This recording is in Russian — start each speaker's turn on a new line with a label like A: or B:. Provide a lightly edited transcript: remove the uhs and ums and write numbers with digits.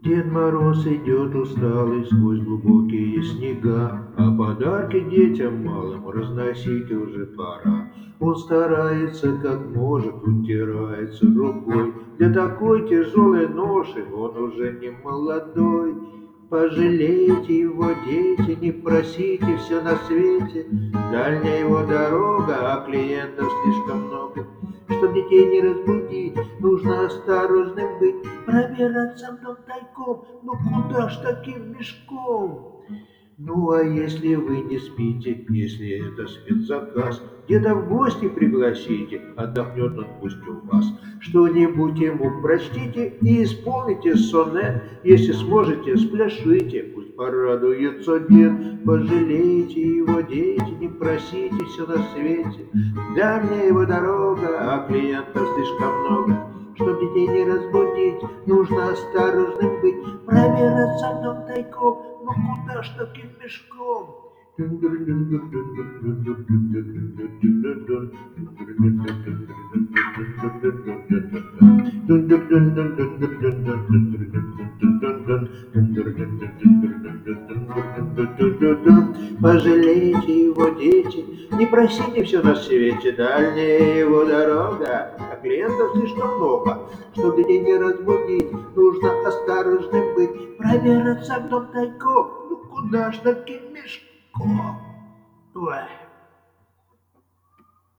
A: Дед Мороз идет усталый сквозь глубокие снега, а подарки детям малым разносить уже пора. Он старается как может, утирается рукой. Для такой тяжелой ноши он уже не молодой. Пожалейте его, дети, не просите все на свете. Дальняя его дорога, а клиентов слишком много. Чтоб детей не разбудить, нужно осторожным быть. Пробираться в дом тайком, ну куда ж таким мешком? Ну а если вы не спите, если это спецзаказ, где-то в гости пригласите, отдохнет он пусть у вас. Что-нибудь ему прочтите и исполните сонет, если сможете, спляшите, пусть порадуется дед. Пожалейте его, дети, не просите все на свете. Дальняя его дорога, а клиентов слишком много. Чтоб детей не разбудить, нужно осторожным быть. Пробираться в дом тайком, ну куда ж таким мешком? Пожалейте его, дети, не просите все на свете. Дальняя его дорога, а клиентов слишком много. Чтоб детей не разбудить, нужно осторожным быть. Пробираться в дом тайком, ну куда ж таким мешком? Ой.